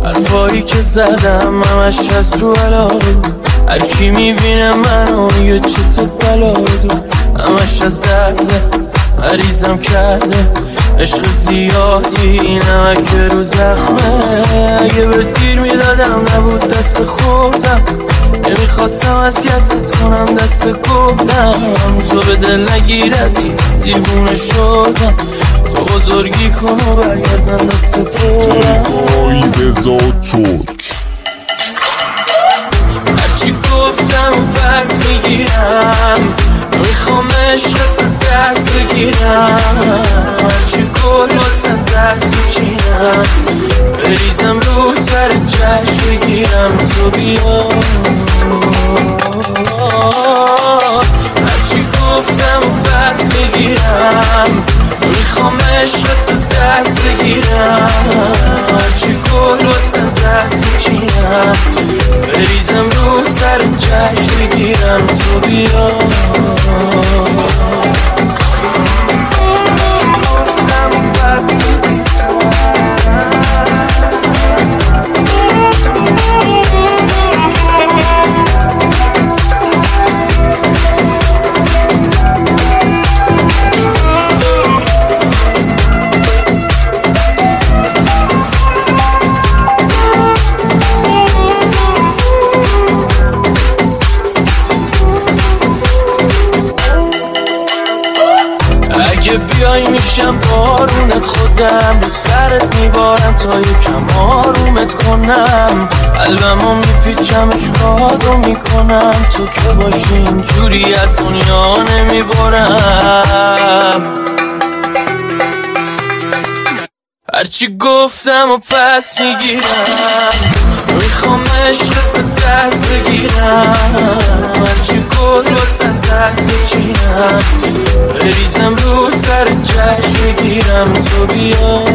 حرفایی که زدم همش از رو علاقه، هر کی میبینه منو میگه چه تو بلا دو، همش از درده مریضم کرده عشق زیادی نمک رو زخمه. اگه بهت گیر میدادم نبود دست خوردم، نمیخواستم اذیتت کنم دست گفتم، تو به دل نگیر عزیز دیوونه شدم، تو بزرگی کن و برگرد من دست پرم. هرچی گفتم و پس میگیرم، میخوام عشقت رو دست بگیرم، هرچی گل واسه دست بچینم، بریزم رو سر جشن بگیرم تو بیا. هرچی گفتم و پس میگیرم، میخوام عشقت رو دست بگیرم، هرچی گل واسه دست بچینم، بریزم رو سر جشن بگیرم تو بیا. اگه بیای میشم بارونت، خودم رو سرت میبارم تا یکم آرومت کنم، قلبمو میپیچم اشکادو میکنم، تو که باشی اینجوری از دنیا نمیبارم. هرچی گفتم و پس میگیرم، میخوام عشقت رو دست بگیرم، هرچی گل واسه دست بچینم، بریزم رو سر جشن بگیرم تو بیا.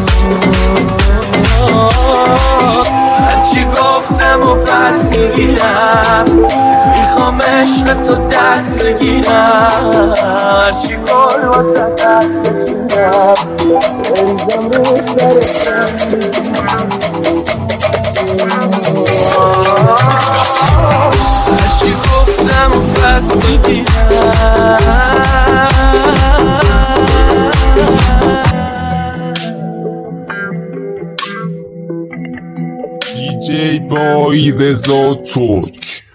هرچی گفتم و پس میگیرم، میخوام عشقت رو دست بگیرم، هرچی گل واسه دست بچینم، بریزم رو سر جشن بگیرم. هرچی گفتم و پس میگیرم. DJ Boy رضا ترک.